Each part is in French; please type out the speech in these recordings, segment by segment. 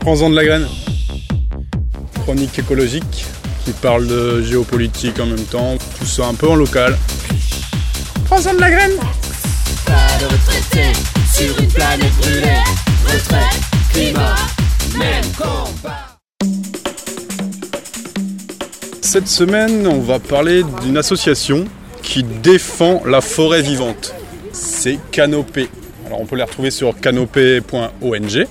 Prends-en de la graine. Chronique écologique qui parle de géopolitique en même temps, tout ça un peu en local. Prends-en de la graine. Pas de retraité sur une planète brûlée. Retraite, climat, même combat. Cette semaine, on va parler d'une association qui défend la forêt vivante. C'est Canopé. Alors on peut les retrouver sur canopé.ong.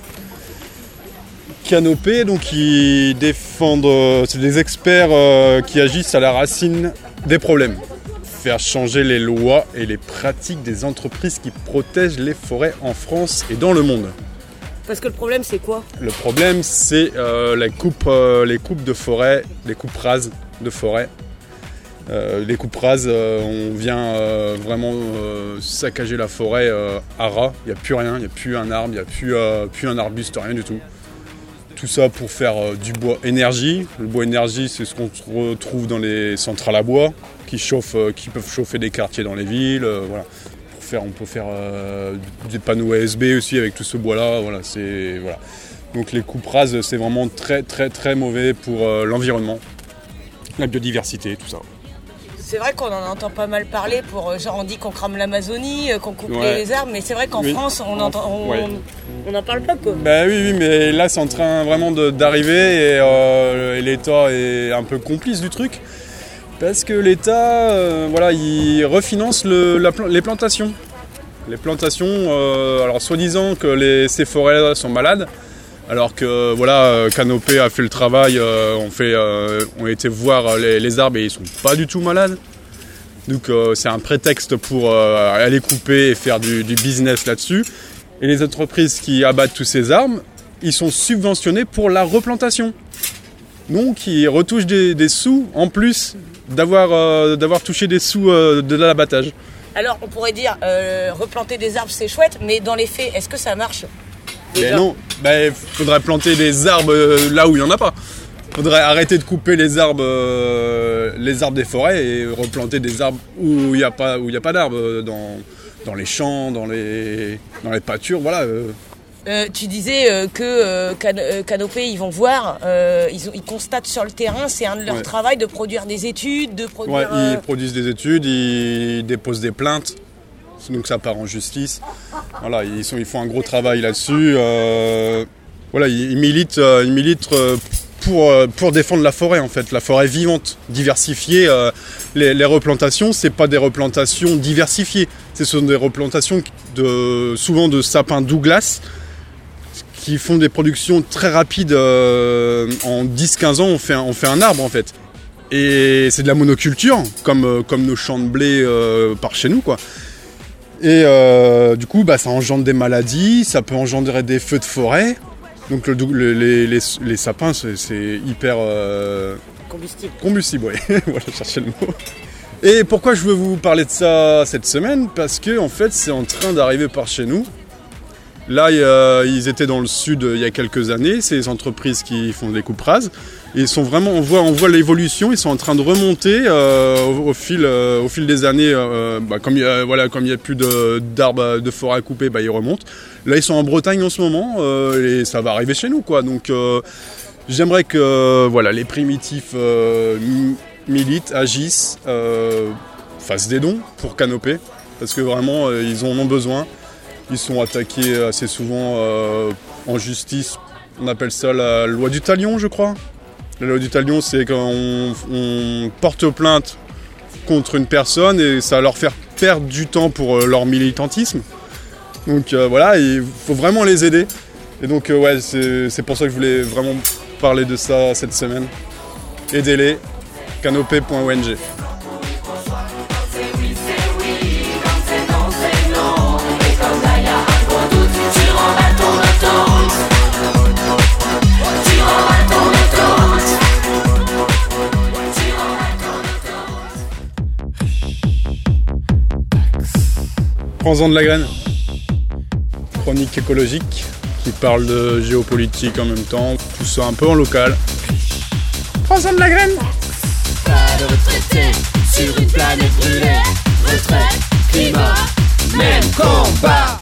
Canopé, donc ils défendent, c'est des experts qui agissent à la racine des problèmes. Faire changer les lois et les pratiques des entreprises qui protègent les forêts en France et dans le monde. Parce que le problème, c'est quoi ? Le problème, c'est les coupes de forêt, les coupes rases de forêt. Les coupes rases, on vient vraiment saccager la forêt à ras. Il n'y a plus rien, il n'y a plus un arbre, il n'y a plus un arbuste, rien du tout. Tout ça pour faire du bois énergie. Le bois énergie, c'est ce qu'on retrouve dans les centrales à bois qui peuvent chauffer des quartiers dans les villes. Voilà. On peut faire des panneaux ASB aussi avec tout ce bois-là. Voilà, voilà. Donc les coupes rases, c'est vraiment très très très mauvais pour l'environnement, la biodiversité, tout ça. C'est vrai qu'on en entend pas mal parler genre on dit qu'on crame l'Amazonie, qu'on coupe les arbres, mais c'est vrai qu'en France on n'en parle pas quoi. Bah oui, mais là c'est en train vraiment d'arriver et l'État est un peu complice du truc parce que l'État il refinance les plantations. Les plantations, alors soi-disant que ces forêts sont malades. Alors que Canopé a fait le travail, on a été voir les arbres et ils sont pas du tout malades. Donc c'est un prétexte pour aller couper et faire du business là-dessus. Et les entreprises qui abattent tous ces arbres, ils sont subventionnés pour la replantation. Donc ils retouchent des sous en plus d'avoir touché des sous de l'abattage. Alors on pourrait dire replanter des arbres c'est chouette, mais dans les faits, est-ce que ça marche ? Mais non, il faudrait planter des arbres là où il n'y en a pas. Il faudrait arrêter de couper les arbres des forêts et replanter des arbres où il n'y a pas d'arbres, dans les champs, dans les pâtures, voilà. Tu disais que Canopé, ils vont voir, ils constatent sur le terrain, c'est un de leur travail de produire des études, de produire... ils produisent des études, ils déposent des plaintes. Donc ça part en justice. Voilà, ils font un gros travail là-dessus. Ils militent pour défendre la forêt en fait, la forêt vivante, diversifiée. Les replantations, c'est pas des replantations diversifiées. Ce sont des replantations souvent de sapins Douglas qui font des productions très rapides. En 10-15 ans, on fait un arbre en fait. Et c'est de la monoculture, comme nos champs de blé par chez nous quoi. Et du coup, ça engendre des maladies, ça peut engendrer des feux de forêt. Donc les sapins, c'est hyper... Combustible, oui. Voilà, chercher le mot. Et pourquoi je veux vous parler de ça cette semaine ? Parce que en fait, c'est en train d'arriver par chez nous. Là, ils étaient dans le sud il y a quelques années, ces entreprises qui font des coupes rases. Et ils sont vraiment, on voit l'évolution, ils sont en train de remonter au fil des années. Comme il y a plus d'arbres de forêt à couper, ils remontent. Là, ils sont en Bretagne en ce moment et ça va arriver chez nous, quoi. Donc, j'aimerais que les primitifs militent, agissent, fassent des dons pour Canopé, parce que vraiment, ils en ont besoin. Ils sont attaqués assez souvent en justice. On appelle ça la loi du talion, je crois. La loi du talion, c'est quand on porte plainte contre une personne et ça va leur faire perdre du temps pour leur militantisme. Donc il faut vraiment les aider. Et donc c'est pour ça que je voulais vraiment parler de ça cette semaine. Aidez-les, canopé.ong. Prends-en de la graine. Chronique écologique qui parle de géopolitique en même temps, tout ça un peu en local. Prends-en de la graine. Pas de retraité sur une planète brûlée. Retraite, climat, même combat.